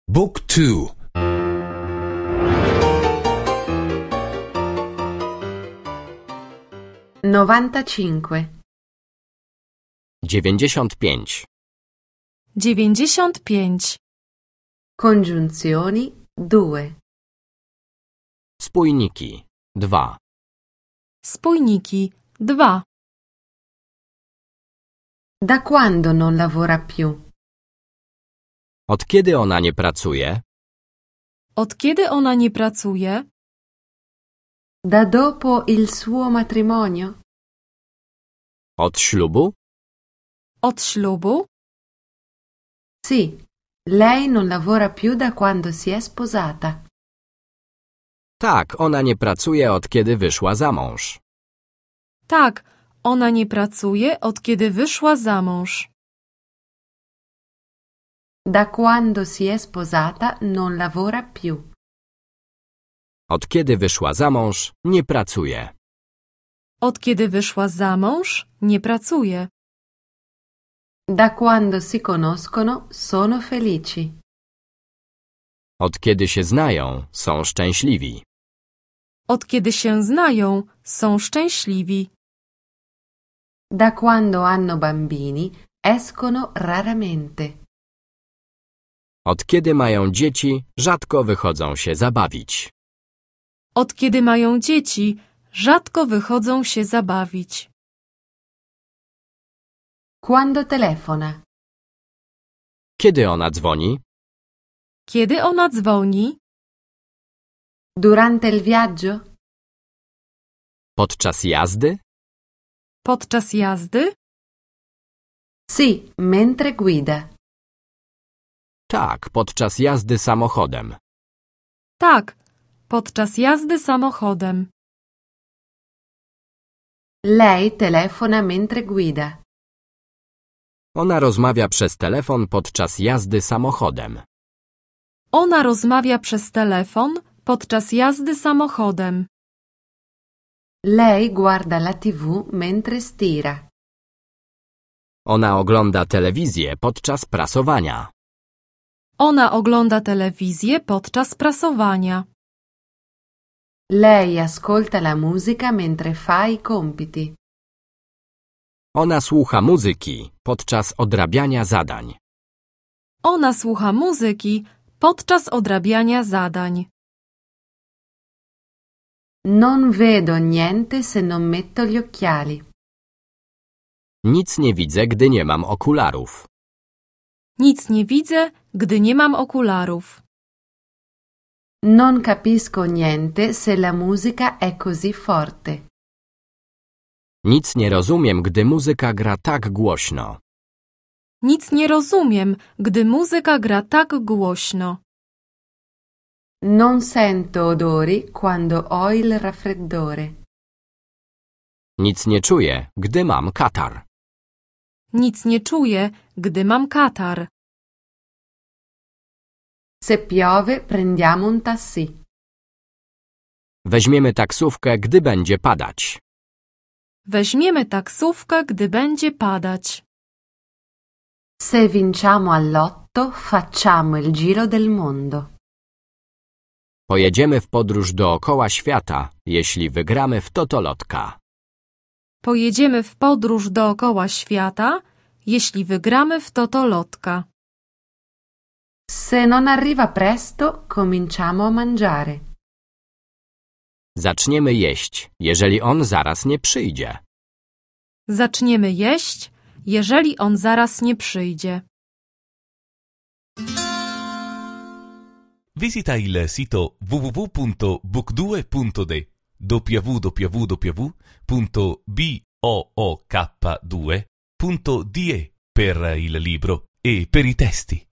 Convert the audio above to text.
Book 2. 95. 95. 95. Congiunzioni 2. Spójniki 2. Spójniki 2. Da quando non lavora più? Od kiedy ona nie pracuje? Od kiedy ona nie pracuje? Da dopo il suo matrimonio? Od ślubu? Od ślubu? Sì, lei non lavora più da quando si è sposata. Tak, ona nie pracuje od kiedy wyszła za mąż. Tak, ona nie pracuje od kiedy wyszła za mąż. Da quando si è sposata non lavora più. Od kiedy wyszła za mąż, nie pracuje. Od kiedy wyszła za mąż, nie pracuje. Da quando si conoscono sono felici. Od kiedy się znają, są szczęśliwi. Od kiedy się znają, są szczęśliwi. Da quando hanno bambini escono raramente. Od kiedy mają dzieci, rzadko wychodzą się zabawić. Od kiedy mają dzieci, rzadko wychodzą się zabawić. Quando telefona? Kiedy ona dzwoni? Kiedy ona dzwoni? Durante il viaggio? Podczas jazdy? Podczas jazdy? Sì, mentre guida. Tak, podczas jazdy samochodem. Tak, podczas jazdy samochodem. Lei telefona mentre guida. Ona rozmawia przez telefon podczas jazdy samochodem. Ona rozmawia przez telefon podczas jazdy samochodem. Lei guarda la TV mentre stira. Ona ogląda telewizję podczas prasowania. Ona ogląda telewizję podczas prasowania. Lei ascolta la musica mentre fa i compiti. Ona słucha muzyki podczas odrabiania zadań. Ona słucha muzyki podczas odrabiania zadań. Non vedo niente se non metto gli occhiali. Nic nie widzę, gdy nie mam okularów. Nic nie widzę, gdy nie mam okularów. Non capisco niente se la musica è così forte. Nic nie rozumiem, gdy muzyka gra tak głośno. Nic nie rozumiem, gdy muzyka gra tak głośno. Non sento odori quando ho il raffreddore. Nic nie czuję, gdy mam katar. Nic nie czuję, gdy mam katar. Se piove prendiamo un taxi. Weźmiemy taksówkę, gdy będzie padać. Weźmiemy taksówkę, gdy będzie padać. Se vinciamo all'otto facciamo il giro del mondo. Pojedziemy w podróż dookoła świata, jeśli wygramy w totolotka. Pojedziemy w podróż dookoła świata, jeśli wygramy w totolotka. Se non arriva presto cominciamo a mangiare. Zaczniemy jeść, jeżeli on zaraz nie przyjdzie. Zaczniemy jeść, jeżeli on zaraz nie przyjdzie. Visita il sito www.book2.de www.book2.de per il libro e per i testi.